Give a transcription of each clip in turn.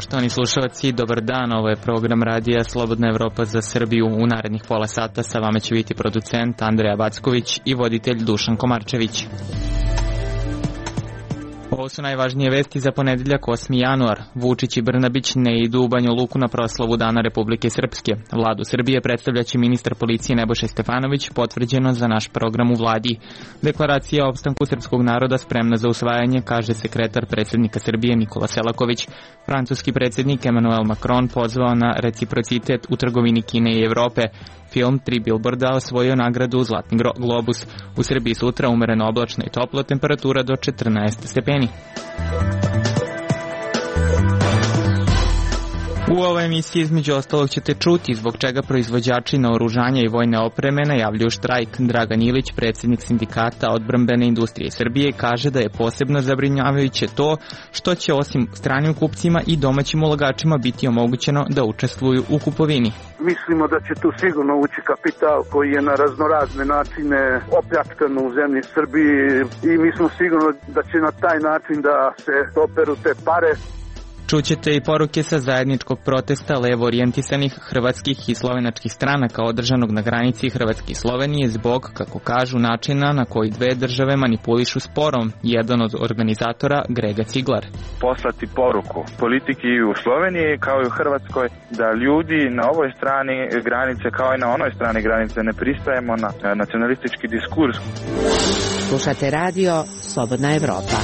Poštovani slušalci, dobar dan, ovo je program radija Slobodna Evropa za Srbiju. U narednih pola sata sa vama će biti producent Andreja Backović i voditelj Dušan Komarčević. Ovo su najvažnije vesti za ponedeljak 8. januar. Vučić i Brnabić ne idu u Banja Luku na proslavu Dana Republike Srpske. Vladu Srbije predstavljaće ministar policije Nebojša Stefanović, potvrđeno za naš program u vladi. Deklaracija o opstanku srpskog naroda spremna za usvajanje, kaže sekretar predsjednika Srbije Nikola Selaković. Francuski predsjednik Emmanuel Macron pozvao na reciprocitet u trgovini Kine i Evrope. Film Tri Bilborda osvojio nagradu Zlatni globus. U Srbiji sutra umereno oblačno i toplo, temperatura do 14 stepeni. U ovoj emisiji između ostalog ćete čuti zbog čega proizvođači naoružanja i vojne opreme najavljuju štrajk. Dragan Ilić, predsjednik sindikata odbrambene industrije Srbije, kaže da je posebno zabrinjavajuće to što će osim stranim kupcima i domaćim ulagačima biti omogućeno da učestvuju u kupovini. Mislimo da će tu sigurno ući kapital koji je na raznorazne načine opljačkan u zemlji Srbiji i mi smo sigurno da će na taj način da se operu te pare. Čućete i poruke sa zajedničkog protesta levo orijentisanih hrvatskih i slovenačkih stranaka održanog na granici Hrvatske i Slovenije zbog, kako kažu, načina na koji dve države manipulišu sporom. Jedan od organizatora, Grega Ciglar. Poslati poruku politiki u Sloveniji kao i u Hrvatskoj da ljudi na ovoj strani granice kao i na onoj strani granice ne pristajemo na nacionalistički diskurs. Slušate radio Slobodna Evropa.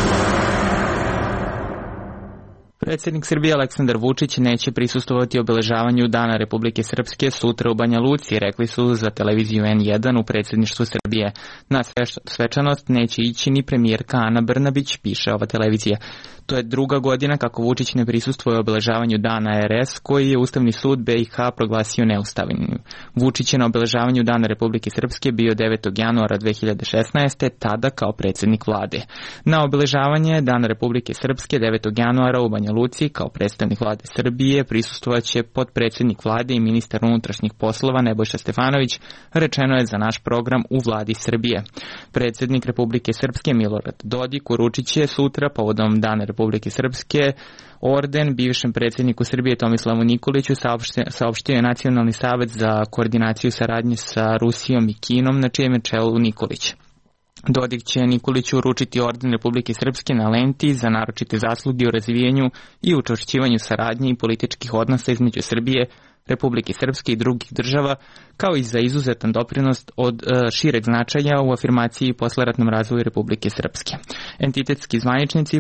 Predsjednik Srbije Aleksandar Vučić neće prisustvovati obeležavanju Dana Republike Srpske sutra u Banja Luci, rekli su za televiziju N1 u predsjedništvu Srbije. Na svečanost neće ići ni premijerka Ana Brnabić, piše ova televizija. To je druga godina kako Vučić ne prisustvuje obeležavanju Dana RS, koji je Ustavni sud BiH proglasio neustavnim. Vučić je na obeležavanju Dana Republike Srpske bio 9. januara 2016. tada kao predsjednik vlade. Na obeležavanje Dana Republike Srpske 9. januara u Banja Luci kao predstavnik vlade Srbije prisustvovaće potpredsjednik vlade i ministar unutrašnjih poslova Nebojša Stefanović, rečeno je za naš program u vladi Srbije. Predsjednik Republike Srpske Milorad Dodik uručit će sutra povodom Dana Republike Srpske orden bivšem predsjedniku Srbije Tomislavu Nikoliću, saopštio je Nacionalni savet za koordinaciju saradnje sa Rusijom i Kinom, na čijem je čelu Nikolić. Dodik će Nikoliću uručiti orden Republike Srpske na lenti za naročite zasluge u razvijenju i učvršćivanju saradnje i političkih odnosa između Srbije, Republike Srpske i drugih država, kao i za izuzetan doprinos od šireg značaja u afirmaciji i posleratnom razvoju Republike Srpske. Entitetski zvaničnici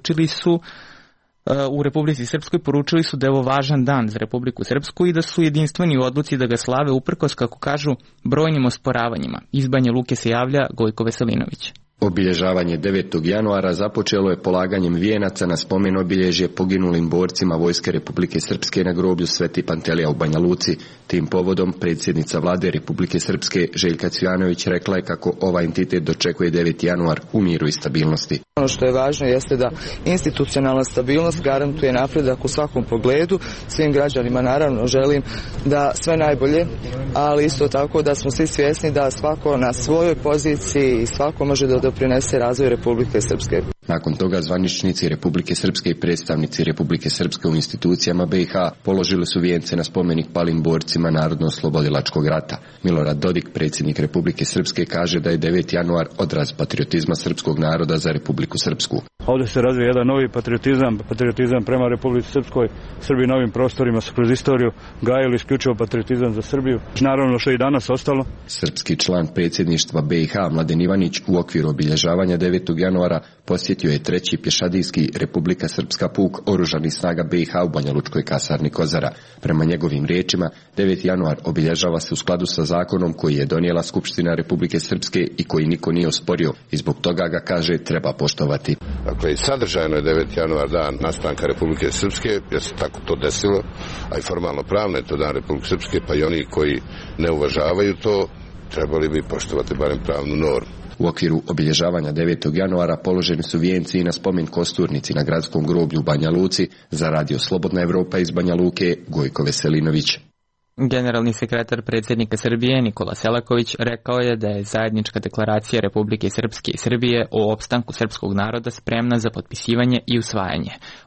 u Republici Srpskoj poručili su da je ovo važan dan za Republiku Srpsku i da su jedinstveni u odluci da ga slave uprkos, kako kažu, brojnim osporavanjima. Iz Banja Luke se javlja Gojko Veselinović. Obilježavanje 9. januara započelo je polaganjem vijenaca na spomen obilježje poginulim borcima Vojske Republike Srpske na groblju Sveti Pantelija u Banja Luci. Tim povodom predsjednica vlade Republike Srpske Željka Cvijanović rekla je kako ovaj entitet dočekuje 9. januar u miru i stabilnosti. Ono što je važno jeste da institucionalna stabilnost garantuje napredak u svakom pogledu. Svim građanima naravno želim da sve najbolje, ali isto tako da smo svi svjesni da svako na svojoj poziciji i svako može da doprinese razvoju Republike Srpske. Nakon toga zvaničnici Republike Srpske i predstavnici Republike Srpske u institucijama BiH položili su vijence na spomenik palim borcima Narodno-oslobodilačkog rata. Milorad Dodik, predsjednik Republike Srpske, kaže da je 9. januar odraz patriotizma srpskog naroda za Republiku Srpsku. Ovdje se razvija jedan novi patriotizam prema Republici Srpskoj. Srbi na ovim prostorima su kroz istoriju gajili isključivo patriotizam za Srbiju. Naravno što je i danas ostalo. Srpski član predsjedništva BiH Mladen Ivanić u okviru obilježavanja 9. januara posjetio je 3. pješadijski Republika Srpska puk oružanih snaga BiH u Banja Lučkoj kasarni Kozara. Prema njegovim riječima, 9. januar obilježava se u skladu sa zakonom koji je donijela Skupština Republike Srpske i koji niko nije osporio i zbog toga ga, kaže, treba poštovati. Dakle, sadržajno je 9. januar dan nastanka Republike Srpske, jer se tako to desilo, a i formalno pravno je to dan Republike Srpske, pa i oni koji ne uvažavaju to, trebali bi poštovati barem pravnu normu. U okviru obilježavanja 9. januara položeni su vijenci i na spomen kosturnici na gradskom groblju u Banja Luci. Za radio Slobodna Evropa iz Banja Luke, Gojko Veselinović. Generalni sekretar predsjednika Srbije Nikola Selaković rekao je da je zajednička deklaracija Republike Srpske i Srbije o opstanku srpskog naroda spremna za potpisivanje i usvajanje.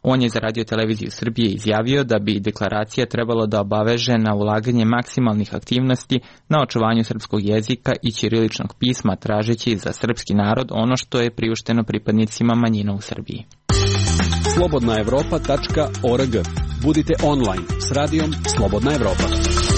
On je za Radio televiziju Srbije izjavio da bi deklaracija trebalo da obaveže na ulaganje maksimalnih aktivnosti na očuvanju srpskog jezika i ćiriličnog pisma, tražeći za srpski narod ono što je priušteno pripadnicima manjina u Srbiji. slobodnaevropa.org. Budite online s radijom Slobodna Evropa.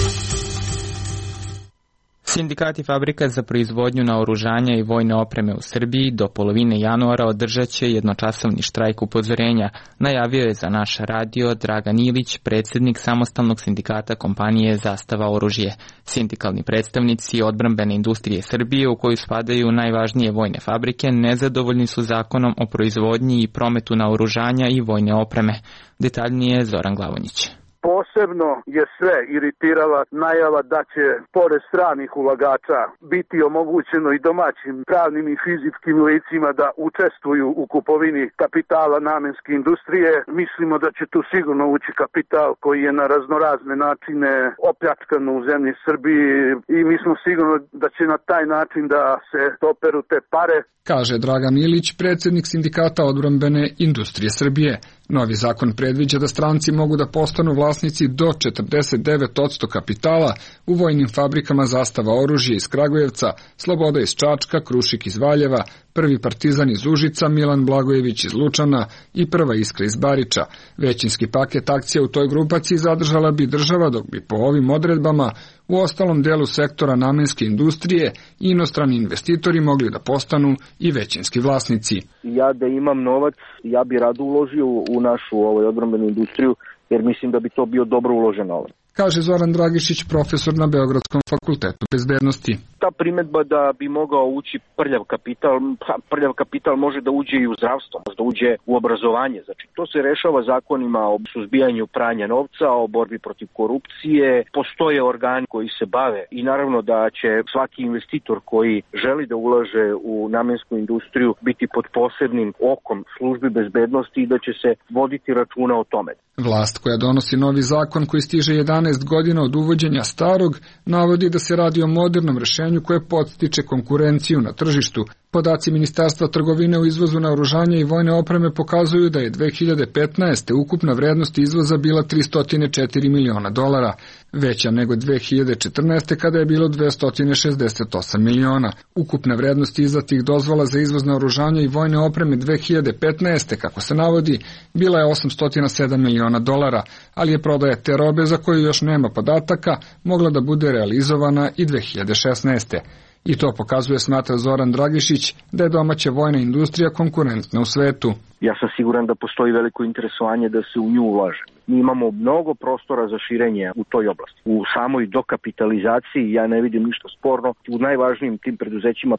Sindikati fabrika za proizvodnju naoružanja i vojne opreme u Srbiji do polovine januara održat će jednočasovni štrajk upozorenja, najavio je za naš radio Dragan Ilić, predsjednik samostalnog sindikata kompanije Zastava oružje. Sindikalni predstavnici odbrambene industrije Srbije, u koju spadaju najvažnije vojne fabrike, nezadovoljni su zakonom o proizvodnji i prometu naoružanja i vojne opreme. Detaljnije Zoran Glavonjić. Posebno je sve iritirala najava da će, pored stranih ulagača, biti omogućeno i domaćim pravnim i fizičkim licima da učestvuju u kupovini kapitala namenske industrije. Mislimo da će tu sigurno ući kapital koji je na raznorazne načine opljačkan u zemlji Srbiji i mi smo sigurno da će na taj način da se operu te pare. Kaže Dragan Ilić, predsjednik sindikata odbrambene industrije Srbije. Novi zakon predviđa da stranci mogu da postanu vlasnici do 49% kapitala u vojnim fabrikama Zastava oružje iz Kragujevca, Sloboda iz Čačka, Krušik iz Valjeva, Prvi Partizan iz Užica, Milan Blagojević iz Lučana i Prva Iskra iz Bariča. Većinski paket akcija u toj grupaciji zadržala bi država, dok bi po ovim odredbama u ostalom delu sektora namenske industrije inostrani investitori mogli da postanu i većinski vlasnici. Ja da imam novac, ja bi rado uložio u našu odbrambenu industriju, jer mislim da bi to bio dobro uložen novac. Kaže Zoran Dragišić, profesor na Beogradskom fakultetu bezbednosti. Ta primedba da bi mogao ući prljav kapital može da uđe i u zdravstvo, može da uđe u obrazovanje. Znači, to se rešava zakonima o suzbijanju pranja novca, o borbi protiv korupcije. Postoje organi koji se bave i naravno da će svaki investitor koji želi da ulaže u namensku industriju biti pod posebnim okom službi bezbednosti i da će se voditi računa o tome. Vlast koja donosi novi zakon koji stiže 11 godina od uvođenja starog, navodi da se radi o modernom rešenju koje podstiče konkurenciju na tržištu. Podaci Ministarstva trgovine u izvozu naoružanja i vojne opreme pokazuju da je 2015. ukupna vrednost izvoza bila $304 miliona, veća nego 2014. kada je bilo $268 miliona. Ukupna vrednost izdatih dozvola za izvoz naoružanja i vojne opreme 2015. kako se navodi, bila je $807 miliona, ali je prodaja te robe za koju još nema podataka mogla da bude realizovana i 2016. I to pokazuje, smatra Zoran Dragišić, da je domaća vojna industrija konkurentna u svetu. Ja sam siguran da postoji veliko interesovanje da se u nju ulaže. Mi imamo mnogo prostora za širenje u toj oblasti. U samoj dokapitalizaciji ja ne vidim ništa sporno. U najvažnijim tim preduzećima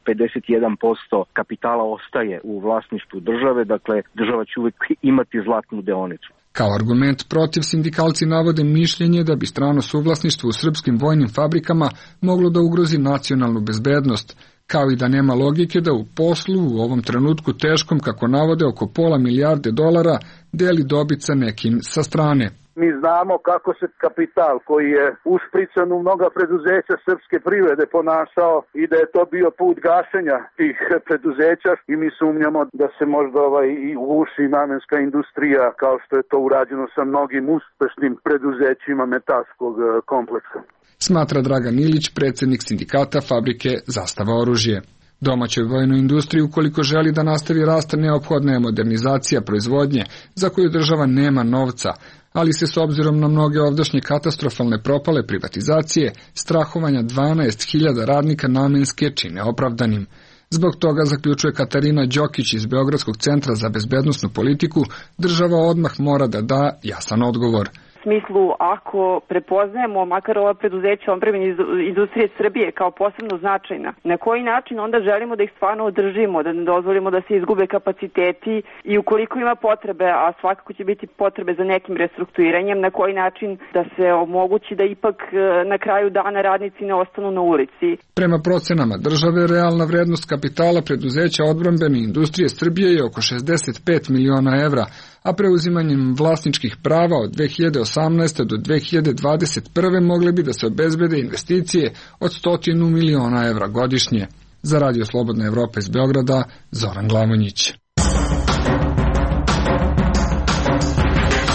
51% kapitala ostaje u vlasništvu države, dakle država će uvijek imati zlatnu deonicu. Kao argument protiv sindikalci navode mišljenje da bi strano suvlasništvo u srpskim vojnim fabrikama moglo da ugrozi nacionalnu bezbednost, kao i da nema logike da u poslu u ovom trenutku teškom, kako navode, oko $500 milijarde deli dobit sa nekim sa strane. Mi znamo kako se kapital koji je ušprican u mnoga preduzeća srpske privrede ponašao i da je to bio put gašenja tih preduzeća i mi sumnjamo da se možda i uguši namenska industrija kao što je to urađeno sa mnogim uspešnim preduzećima metalskog kompleksa. Smatra Dragan Ilić, predsjednik sindikata fabrike Zastava oružje. Domaćoj vojnoj industriji, ukoliko želi da nastavi rast, neophodna je modernizacija proizvodnje, za koju država nema novca, ali se s obzirom na mnoge ovdašnje katastrofalne propale privatizacije, strahovanja 12.000 radnika namenske čine opravdanim. Zbog toga, zaključuje Katarina Đokić iz Beogradskog centra za bezbednosnu politiku, država odmah mora da da jasan odgovor. U smislu, ako prepoznajemo makar ova preduzeća odbrambene industrije Srbije kao posebno značajna, na koji način onda želimo da ih stvarno održimo, da ne dozvolimo da se izgube kapaciteti i ukoliko ima potrebe, a svakako će biti potrebe za nekim restrukturiranjem, na koji način da se omogući da ipak na kraju dana radnici ne ostanu na ulici. Prema procenama države, realna vrednost kapitala preduzeća odbrambene industrije Srbije je oko 65 miliona evra, a preuzimanjem vlasničkih prava od 2018. do 2021. mogle bi da se obezbede investicije od 100 miliona evra godišnje. Za Radio Slobodna Evropa iz Beograda, Zoran Glavonjić.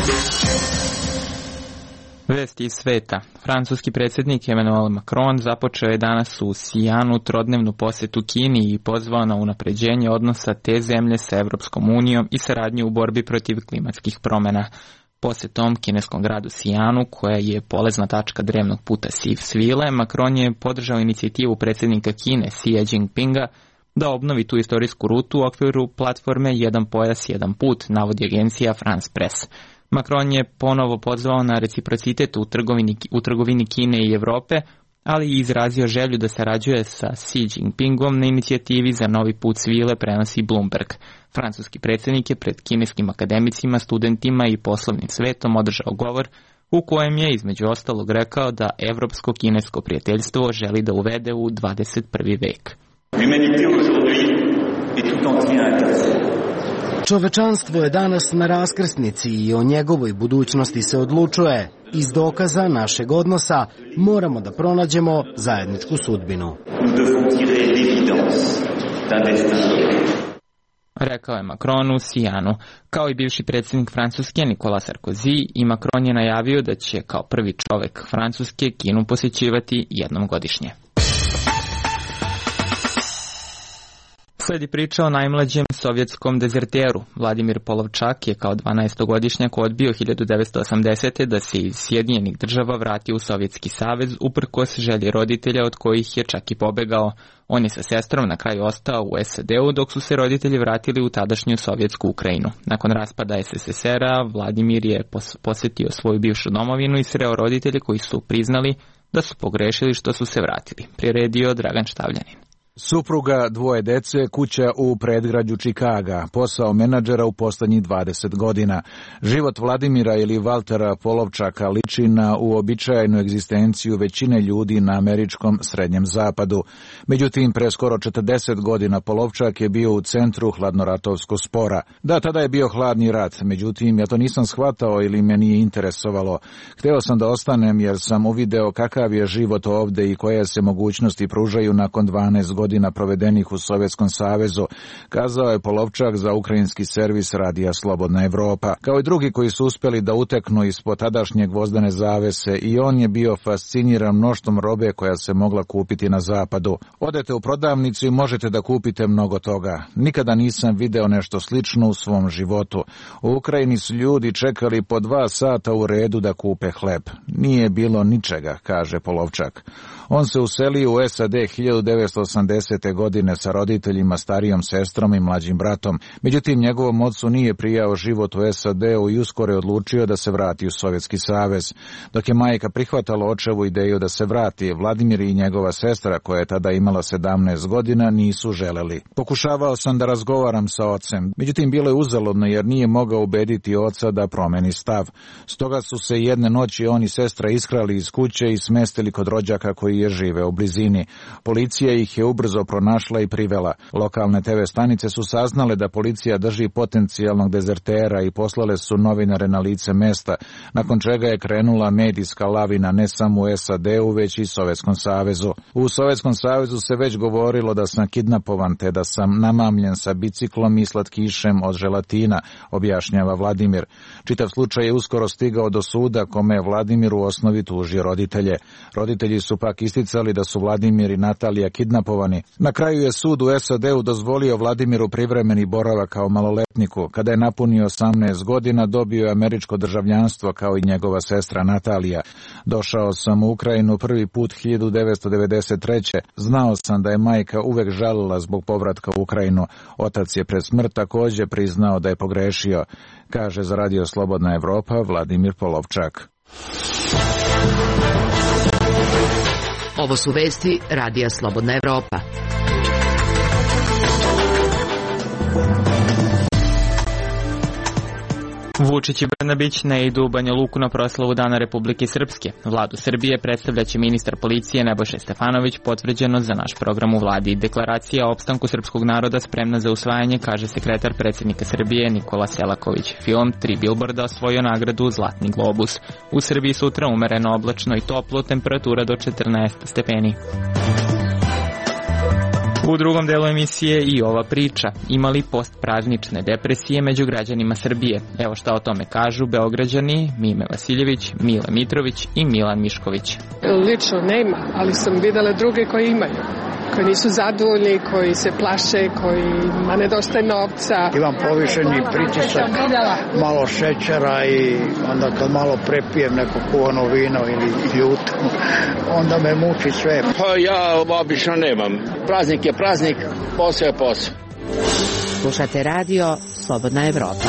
Vesti iz sveta. Francuski predsjednik Emmanuel Macron započeo je danas u Sijanu trodnevnu posjetu Kini i pozvao na unapređenje odnosa te zemlje sa Evropskom unijom i saradnju u borbi protiv klimatskih promjena. Posjetom kineskom gradu Sijanu, koja je polazna tačka drevnog puta Svile, Macron je podržao inicijativu predsjednika Kine Xi Jinpinga da obnovi tu istorijsku rutu u okviru platforme Jedan pojas, jedan put, navodi agencija France Press. Macron je ponovo pozvao na reciprocitet u trgovini Kine i Evrope, ali i izrazio želju da sarađuje sa Xi Jinpingom na inicijativi za novi put svile, prenosi Bloomberg. Francuski predsjednik je pred kineskim akademicima, studentima i poslovnim svetom održao govor u kojem je između ostalog rekao da evropsko-kinesko prijateljstvo želi da uvede u 21. vek. Čovečanstvo je danas na raskrsnici i o njegovoj budućnosti se odlučuje. Iz dokaza našeg odnosa moramo da pronađemo zajedničku sudbinu. Rekao je Macron u Sijanu. Kao i bivši predsjednik Francuske Nicolas Sarkozy, i Macron je najavio da će kao prvi čovek Francuske Kinu posjećivati jednom godišnje. Sledi priča o najmlađem sovjetskom dezerteru. Vladimir Polovčak je kao 12-godišnjak odbio 1980. da se iz Sjedinjenih Država vrati u Sovjetski savez uprkos želji roditelja od kojih je čak i pobegao. On je sa sestrom na kraju ostao u SAD-u dok su se roditelji vratili u tadašnju Sovjetsku Ukrajinu. Nakon raspada SSSR-a Vladimir je posjetio svoju bivšu domovinu i sreo roditelje koji su priznali da su pogrešili što su se vratili. Priredio Dragan Štavljanin. Supruga, dvoje dece, kuća u predgrađu Čikaga, posao menadžera u posljednjih 20 godina. Život Vladimira ili Valtera Polovčaka liči na uobičajenu egzistenciju većine ljudi na američkom srednjem zapadu. Međutim, pre skoro 40 godina Polovčak je bio u centru hladnoratovskog spora. Da, tada je bio hladni rat, međutim, ja to nisam shvatao ili me nije interesovalo. Hteo sam da ostanem jer sam uvideo kakav je život ovde i koje se mogućnosti pružaju nakon 12 godina provedenih u Sovjetskom savezu, kazao je Polovčak za ukrajinski servis radija Slobodna Evropa. Kao i drugi koji su uspjeli da uteknu ispod tadašnje gvozdene zavese, i on je bio fasciniran mnoštvom robe koja se mogla kupiti na zapadu. Odete u prodavnicu i možete da kupite mnogo toga. Nikada nisam video nešto slično u svom životu. U Ukrajini su ljudi čekali po 2 sata u redu da kupe hleb. Nije bilo ničega, kaže Polovčak. On se uselio u SAD 1980. godine sa roditeljima, starijom sestrom i mlađim bratom. Međutim, njegovom ocu nije prijao život u SAD-u i uskoro je odlučio da se vrati u Sovjetski savez. Dok je majka prihvatala očevu ideju da se vrati, Vladimir i njegova sestra, koja je tada imala 17 godina, nisu želeli. Pokušavao sam da razgovaram sa ocem, međutim bilo je uzaludno jer nije mogao ubediti oca da promeni stav. Stoga su se jedne noći on i sestra iskrali iz kuće i smestili kod rođaka koji je žive u blizini. Policija ih je ubrzo pronašla i privela. Lokalne TV stanice su saznale da policija drži potencijalnog dezertera i poslale su novinare na lice mesta, nakon čega je krenula medijska lavina ne samo u SAD-u, već i Sovjetskom savezu. U Sovjetskom savezu se već govorilo da sam kidnapovan te da sam namamljen sa biciklom i slatkišem od želatina, objašnjava Vladimir. Čitav slučaj je uskoro stigao do suda kome je Vladimir u osnovi tužio roditelje. Roditelji su pak isticali da su Vladimir i Natalija kidnapovani. Na kraju je sud u SAD-u dozvolio Vladimiru privremeni boravak kao maloletniku. Kada je napunio 18 godina, dobio je američko državljanstvo kao i njegova sestra Natalija. Došao sam u Ukrajinu prvi put 1993. Znao sam da je majka uvek žalila zbog povratka u Ukrajinu. Otac je pred smrt također priznao da je pogrešio, kaže za Radio Slobodna Evropa Vladimir Polovčak. Ovo su vesti Radija Slobodna Evropa. Vučić i Brnabić ne idu u Banja Luku na proslavu Dana Republike Srpske. Vladu Srbije predstavljaće ministar policije Nebojša Stefanović, potvrđeno za naš program u vladi. Deklaracija o opstanku srpskog naroda spremna za usvajanje, kaže sekretar predsjednika Srbije Nikola Selaković. Film 3 bilborda osvojio nagradu Zlatni globus. U Srbiji sutra umereno oblačno i toplo, temperatura do 14 stepeni. U drugom delu emisije i ova priča. Imali postpraznične depresije među građanima Srbije? Evo šta o tome kažu Beograđani Mime Vasiljević, Mile Mitrović i Milan Mišković. Lično nema, ali sam videla druge koji imaju. Koji nisu zadovoljni, koji se plaše, kojima nedostaje novca. Imam povišeni pritisak, malo šećera i onda kad malo prepijem neko kuvano vino ili ljuto, onda me muči sve. Pa ja obično nemam. Praznik je praznik, posao je posao. Slušate radio Slobodna Evropa.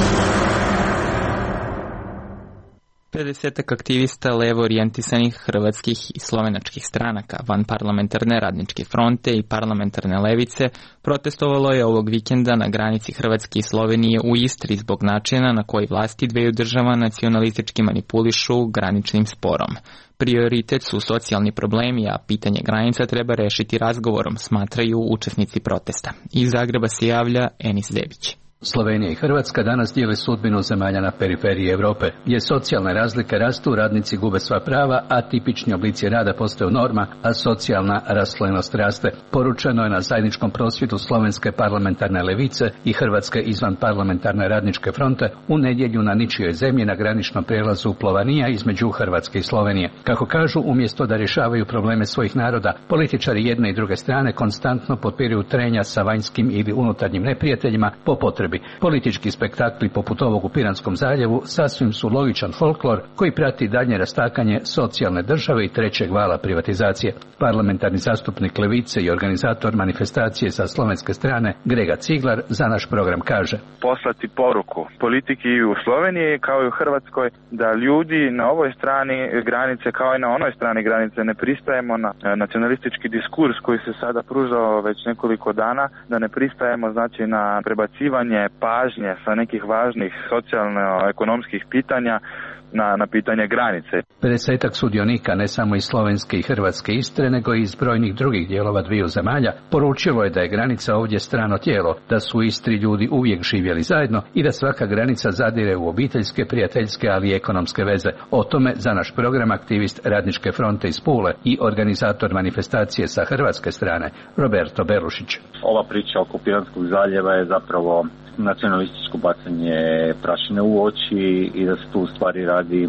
50 aktivista levo orijentisanih hrvatskih i slovenačkih stranaka, vanparlamentarne radničke fronte i parlamentarne levice protestovalo je ovog vikenda na granici Hrvatske i Slovenije u Istri zbog načina na koji vlasti dveju država nacionalistički manipulišu graničnim sporom. Prioritet su socijalni problemi, a pitanje granica treba rešiti razgovorom, smatraju učesnici protesta. Iz Zagreba se javlja Enis Debić. Slovenija i Hrvatska danas dijele sudbinu zemalja na periferiji Europe, gdje socijalne razlike rastu, radnici gube sva prava, a tipični oblici rada postaju norma, a socijalna raslojenost raste. Poručeno je na zajedničkom prosvjedu slovenske parlamentarne levice i hrvatske izvan parlamentarne radničke fronte u nedjelju na ničijoj zemlji na graničnom prijelazu Plovanija između Hrvatske i Slovenije. Kako kažu, umjesto da rješavaju probleme svojih naroda, političari jedne i druge strane konstantno potpiruju trenja sa vanjskim ili unutarnjim neprijateljima po potrebi. Politički spektakli poput ovog u Piranskom zaljevu sasvim su logičan folklor koji prati dalje rastakanje socijalne države i trećeg vala privatizacije. Parlamentarni zastupnik levice i organizator manifestacije sa slovenske strane Grega Ciglar za naš program kaže: poslati poruku politiki i u Sloveniji kao i u Hrvatskoj da ljudi na ovoj strani granice kao i na onoj strani granice ne pristajemo na nacionalistički diskurs koji se sada pružao već nekoliko dana, da ne pristajemo znači na prebacivanje pažnje sa nekih važnih socijalno-ekonomskih pitanja na pitanje granice. 50 sudionika, ne samo iz slovenske i hrvatske Istre, nego i iz brojnih drugih dijelova dviju zemalja, poručilo je da je granica ovdje strano tijelo, da su u Istri ljudi uvijek živjeli zajedno i da svaka granica zadire u obiteljske, prijateljske, ali i ekonomske veze. O tome za naš program aktivist Radničke fronte iz Pule i organizator manifestacije sa hrvatske strane Roberto Belušić. Ova priča oko Piranskog zaljeva je zapravo nacionalističko bacanje prašine u oči i da se tu u stvari radi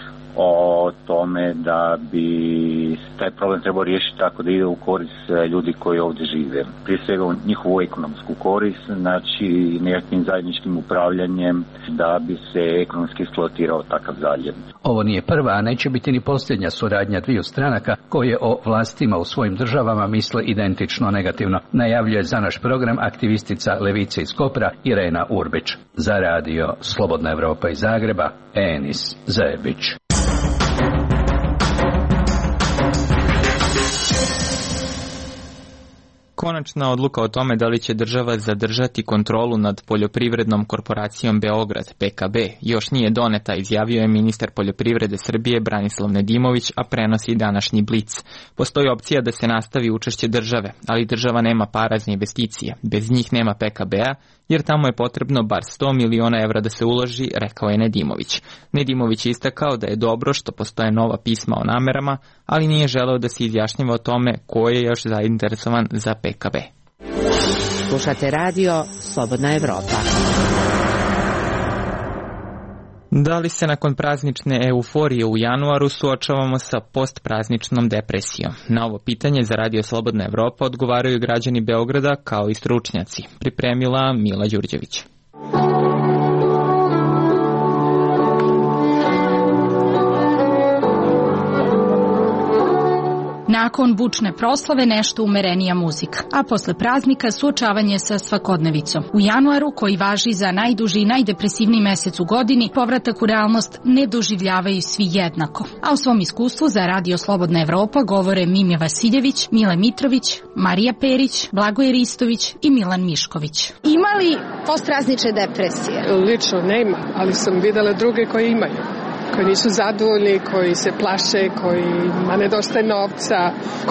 o tome da bi taj problem trebao riješiti tako da ide u korist ljudi koji ovdje žive. Prije svega u njihovu ekonomsku korist, znači nekakvim zajedničkim upravljanjem da bi se ekonomski eksploatirao takav zaljev. Ovo nije prva, a neće biti ni posljednja suradnja dviju stranaka koje o vlastima u svojim državama misle identično negativno, najavljuje za naš program aktivistica levice iz Kopra Irena Urbić. Za radio Slobodna Evropa iz Zagreba, Enis Zebić. Konačna odluka o tome da li će država zadržati kontrolu nad poljoprivrednom korporacijom Beograd, PKB, još nije doneta, izjavio je ministar poljoprivrede Srbije Branislav Nedimović, a prenosi današnji Blic. Postoji opcija da se nastavi učešće države, ali država nema para za investicije. Bez njih nema PKB-a, jer tamo je potrebno bar 100 miliona evra da se uloži, rekao je Nedimović. Nedimović je istakao da je dobro što postoje nova pisma o namerama, ali nije želeo da se izjašnjava o tome ko je još zainteresovan za PKB. Slušate radio Slobodna Evropa. Da li se nakon praznične euforije u januaru suočavamo sa postprazničnom depresijom? Na ovo pitanje za radio Slobodna Evropa odgovaraju građani Beograda kao i stručnjaci. Pripremila Mila Đurđević. Nakon bučne proslave nešto umerenija muzika, a posle praznika suočavanje sa svakodnevicom. U januaru, koji važi za najduži i najdepresivniji mesec u godini, povratak u realnost ne doživljavaju svi jednako. A u svom iskustvu za radio Slobodna Evropa govore Mime Vasiljević, Mile Mitrović, Marija Perić, Blagoje Ristović i Milan Mišković. Ima li postpraznične depresije? Lično nema, ali sam videla druge koje imaju. koji nisu zadovoljni, koji se plaše, kojima nedostaje novca,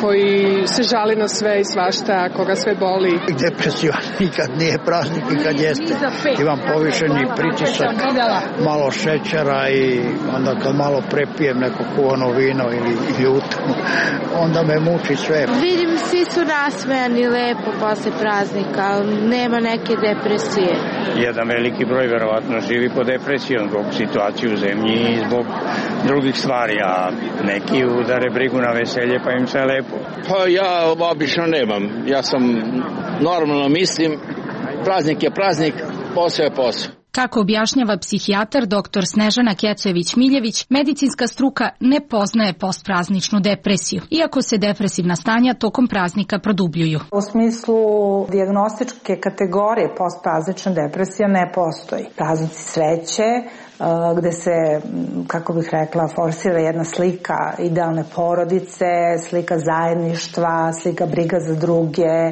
koji se žali na sve i svašta, koga sve boli. Depresija nikad nije praznik i kad jeste. Imam povišeni pritisak, malo šećera i onda kad malo prepijem neko kuvano vino ili ljuto, onda me muči sve. Vidim, svi su nasmejani lepo posle praznika, nema neke depresije. Jedan veliki broj verovatno živi pod depresijom zbog situacije u zemlji i zbog drugih stvari, a neki udare brigu na veselje pa im sve lepo. Pa ja obično nemam. Ja sam normalno mislim, praznik je praznik, posao je posao. Kako objašnjava psihijatar dr. Snežana Kecojević-Miljević, medicinska struka ne poznaje postprazničnu depresiju, iako se depresivna stanja tokom praznika produbljuju. U smislu dijagnostičke kategorije postpraznična depresija ne postoji. Praznici sreće, gde se, kako bih rekla, forsira jedna slika idealne porodice, slika zajedništva, slika briga za druge,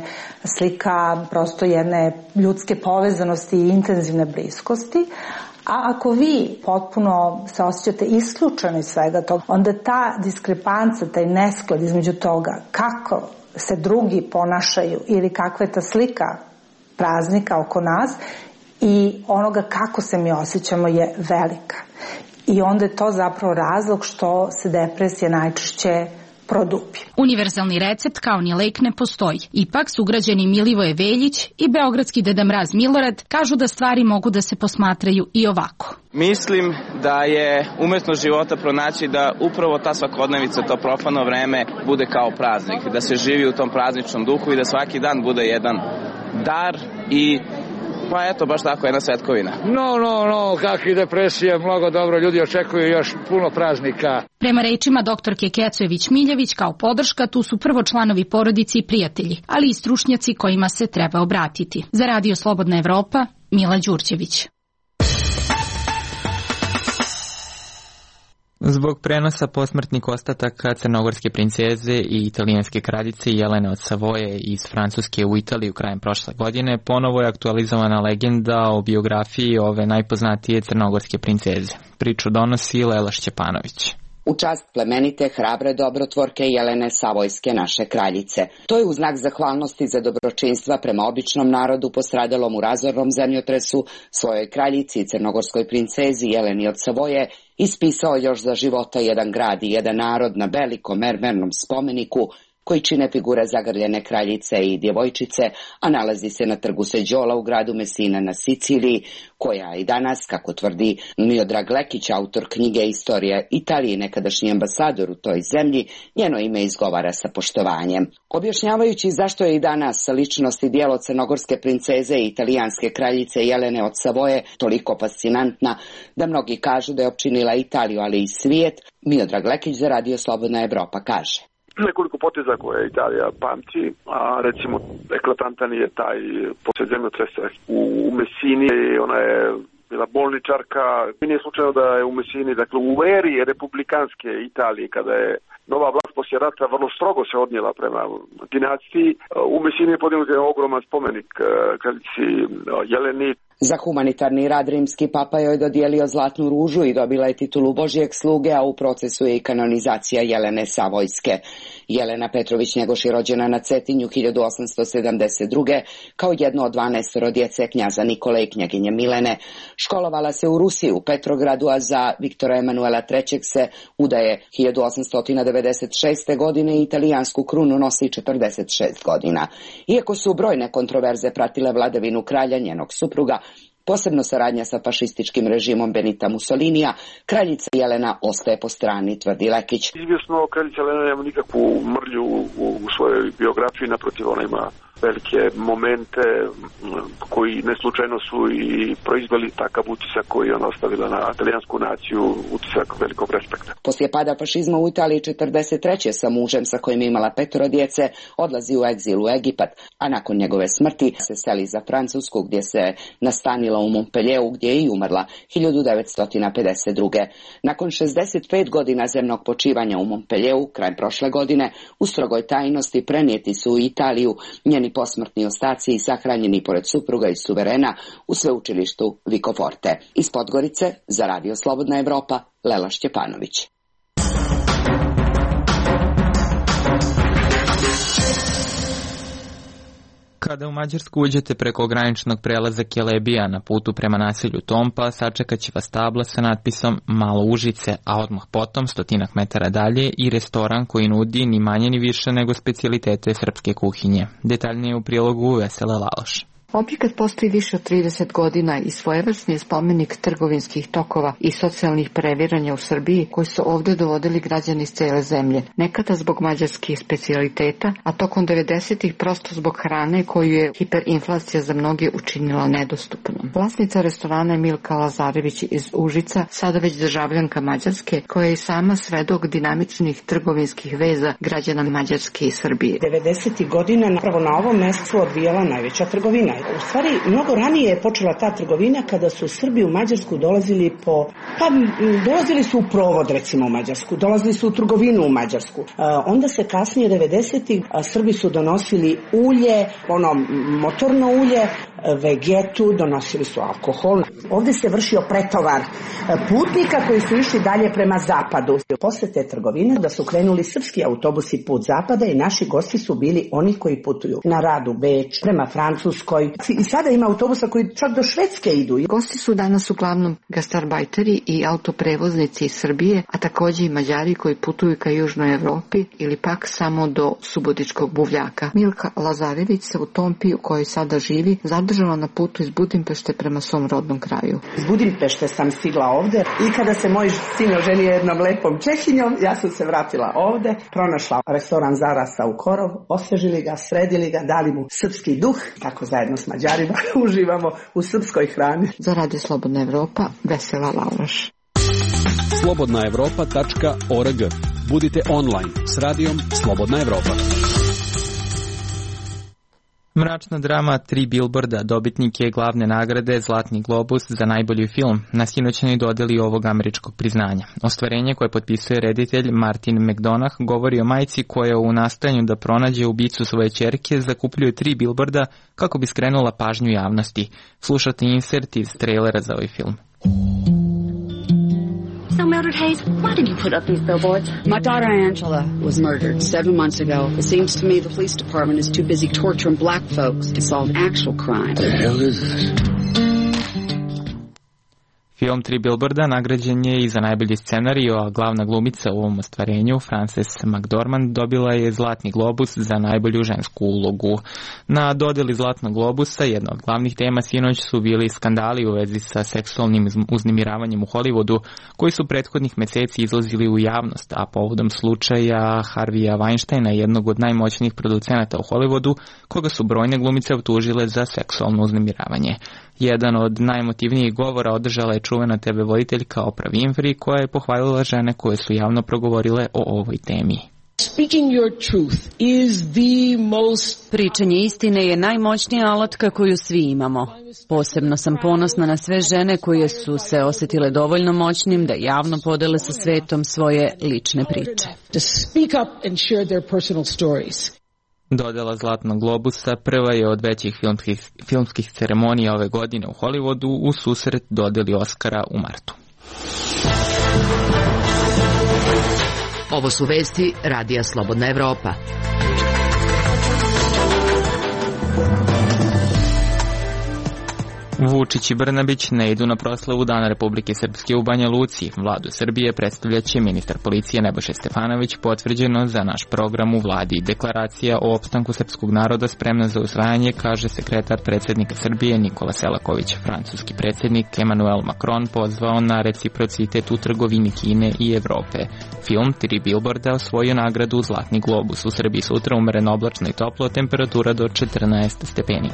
slika prosto jedne ljudske povezanosti i intenzivne bliskosti. A ako vi potpuno se osjećate isključeni iz svega toga, onda ta diskrepanca, taj nesklad između toga kako se drugi ponašaju ili kakva je ta slika praznika oko nas i onoga kako se mi osjećamo je velika. I onda je to zapravo razlog što se depresija najčešće produbi. Univerzalni recept kao ni lek ne postoji. Ipak sugrađani Milivoje Veljić i beogradski Deda Mraz Milorad kažu da stvari mogu da se posmatraju i ovako. Mislim da je umetnost života pronaći da upravo ta svakodnevica, to profano vreme bude kao praznik, da se živi u tom prazničnom duhu i da svaki dan bude jedan dar i pa eto, baš tako, jedna svetkovina. No, kakvi depresije, mnogo dobro, ljudi očekuju još puno praznika. Prema rečima doktorke Kecojević-Miljević, kao podrška tu su prvo članovi porodice i prijatelji, ali i stručnjaci kojima se treba obratiti. Za Radio Slobodna Evropa, Mila Đurđević. Zbog prenosa posmrtnih ostataka crnogorske princeze i italijanske kraljice Jelene od Savoje iz Francuske u Italiju krajem prošle godine, ponovo je aktualizovana legenda o biografiji ove najpoznatije crnogorske princeze. Priču donosi Lela Šćepanović. U čast plemenite, hrabre dobrotvorke Jelene Savojske, naše kraljice. To je u znak zahvalnosti za dobročinstva prema običnom narodu postradalom u razornom zemljotresu svojoj kraljici i crnogorskoj princezi Jeleni od Savoje ispisao još za života jedan grad i jedan narod na velikom mermernom spomeniku koji čine figure zagrljene kraljice i djevojčice, a nalazi se na trgu Seđola u gradu Messina na Siciliji, koja i danas, kako tvrdi Miodrag Lekić, autor knjige Istorija Italije i nekadašnji ambasador u toj zemlji, njeno ime izgovara sa poštovanjem. Objašnjavajući zašto je i danas ličnost i djelo crnogorske princeze i italijanske kraljice Jelene od Savoje toliko fascinantna da mnogi kažu da je opčinila Italiju, ali i svijet, Miodrag Lekić za Radio Slobodna Evropa kaže. Nekoliko poteza koje Italija pamti, a recimo eklatantan je taj poslije zemljotresa u Messini, ona je bila bolničarka. Nije slučajno da je u Messini, dakle u eri republikanske Italije, kada je nova vlast poslije rata vrlo strogo se odnijela prema dinastiji, u Messini je podignut ogroman spomenik kraljici Jeleni. Za humanitarni rad rimski papa joj dodijelio zlatnu ružu i dobila je titulu Božjeg sluge, a u procesu je i kanonizacija Jelene Savojske. Jelena Petrović Njegoš je rođena na Cetinju 1872. kao jedno od 12 djece knjaza Nikole i knjaginje Milene. Školovala se u Rusiji, u Petrogradu, a za Viktora Emanuela III. Se udaje 1896. godine i italijansku krunu nosi 46 godina. Iako su brojne kontroverze pratile vladavinu kralja, njenog supruga, posebno saradnja sa fašističkim režimom Benita Mussolinija, kraljica Jelena ostaje po strani, tvrdi Lekić. Izvjesno, kraljica Jelena nema nikakvu mrlju u svojoj biografiji, naprotiv, ona ima velike momente koji neslučajno su i proizveli takav utisak koji je ona ostavila na italijansku naciju, utisak velikog respekta. Poslije pada fašizma u Italiji 43. sa mužem sa kojim je imala 5 djece odlazi u egzil u Egipat, a nakon njegove smrti se seli za Francusku gdje se nastanila u Montpellieru gdje je i umrla 1952. Nakon 65 godina zemnog počivanja u Montpellieru krajem prošle godine u strogoj tajnosti prenijeti su u Italiju njeni otkriveni posmrtni ostaci i sahranjeni pored supruga i suverena u sveučilištu Vico Forte. Iz Podgorice za Radio Slobodna Evropa, Lela Šćepanović. Kada u Mađarsku uđete preko graničnog prelaza Kelebija na putu prema naselju Tompa, sačekat će vas tabla sa natpisom Malo Užice, a odmah potom, 100 metara dalje, i restoran koji nudi ni manje ni više nego specijalitete srpske kuhinje. Detaljnije u prilogu Vesele Laloš. Objekat postoji više od 30 godina i svojevrsni je spomenik trgovinskih tokova i socijalnih previranja u Srbiji koji su ovde dovodili građani iz cele zemlje. Nekada zbog mađarskih specijaliteta, a tokom 90-ih prosto zbog hrane koju je hiperinflacija za mnoge učinila nedostupnom. Vlasnica restorana je Milka Lazarević iz Užica, sada već državljanka Mađarske, koja je i sama svedok dinamičnih trgovinskih veza građana Mađarske i Srbije. 90-ih godina napravo na ovom mestu odvijala najveća trgovina. U stvari, mnogo ranije je počela ta trgovina kada su Srbi u Mađarsku dolazili dolazili su u provod, recimo, u Mađarsku, dolazili su u trgovinu u Mađarsku. Onda se kasnije 90-ih Srbi su donosili ulje, motorno ulje, vegetu, donosili su alkohol. Ovde se vršio pretovar putnika koji su išli dalje prema zapadu. Posle te trgovine da su krenuli srpski autobusi put zapada i naši gosti su bili oni koji putuju na rad u Beč, prema Francuskoj. I sada ima autobusa koji čak do Švedske idu. Gosti su danas uglavnom gastarbajteri i autoprevoznici iz Srbije, a takođe i Mađari koji putuju ka Južnoj Evropi ili pak samo do Subotičkog buvljaka. Milka Lazarević se u Tompi, u kojoj sada živi, zadržala na putu iz Budimpešte prema svom rodnom kraju. Iz Budimpešte sam stigla ovde i kada se moj sin oženio jednom lepom Čehinjom, ja sam se vratila ovde, pronašla restoran Zarasa u Korov, osvežili ga, sredili ga, dali mu srpski duh, tako zajedno s Mađarima uživamo u srpskoj hrani. Za Radio Slobodna Evropa, Vesela Laloš. slobodnaevropa.org. Budite online s radijom Slobodna Evropa. Mračna drama 3 bilborda dobitnik je glavne nagrade Zlatni globus za najbolji film na sinoćnoj dodeli ovog američkog priznanja. Ostvarenje koje potpisuje reditelj Martin McDonagh govori o majci koja u nastojanju da pronađe ubicu svoje ćerke zakupljuje 3 bilborda kako bi skrenula pažnju javnosti. Slušate insert iz trailera za ovaj film. So, Mildred Hayes, why did you put up these billboards? My daughter Angela was murdered 7 months ago. It seems to me the police department is too busy torturing black folks to solve actual crime. The hell is this? Film 3 bilborda nagrađen je i za najbolji scenarij, a glavna glumica u ovom ostvarenju, Frances McDormand, dobila je Zlatni globus za najbolju žensku ulogu. Na dodeli Zlatnog globusa jedna od glavnih tema sinoć su bili skandali u vezi sa seksualnim uznemiravanjem u Hollywoodu, koji su prethodnih meseci izlazili u javnost, a povodom slučaja Harvija Weinsteina, jednog od najmoćnijih producenata u Hollywoodu, koga su brojne glumice optužile za seksualno uznemiravanje. Jedan od najemotivnijih govora održala je čuvena TV voditeljka Oprah Winfrey, koja je pohvalila žene koje su javno progovorile o ovoj temi. Pričanje istine je najmoćnija alatka koju svi imamo. Posebno sam ponosna na sve žene koje su se osjetile dovoljno moćnim da javno podele sa svetom svoje lične priče. Dodela Zlatnog globusa prva je od većih filmskih ceremonija ove godine u Hollywoodu u susret dodeli Oskara u martu. Ovo su vesti Radija Slobodna Evropa. Vučić i Brnabić ne idu na proslavu Dana Republike Srpske u Banja Luci. Vladu Srbije predstavljaće ministar policije Nebojša Stefanović, potvrđeno za naš program u vladi. Deklaracija o opstanku srpskog naroda spremna za usvajanje, kaže sekretar predsjednika Srbije Nikola Selaković. Francuski predsjednik Emmanuel Macron pozvao na reciprocitet u trgovini Kine i Evrope. Film 3 bilborda osvojio nagradu Zlatni globus. U Srbiji sutra umereno oblačno i toplo, temperatura do 14 stepeni.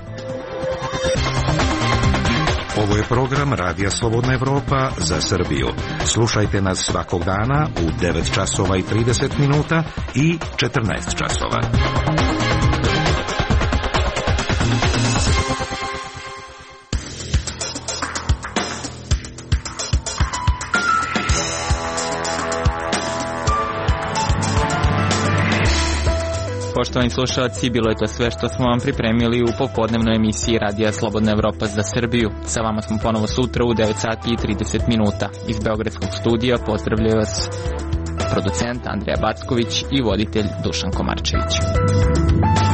Ovo je program Radija Slobodna Evropa za Srbiju. Slušajte nas svakog dana u 9 časova i 30 minuta i 14 časova. poštovani slušalci, bilo je to sve što smo vam pripremili u popodnevnoj emisiji Radija Slobodna Evropa za Srbiju. Sa vama smo ponovo sutra u 9 sati i 30 minuta. Iz Beogradskog studija pozdravljaju vas producent Andreja Backović i voditelj Dušan Komarčević.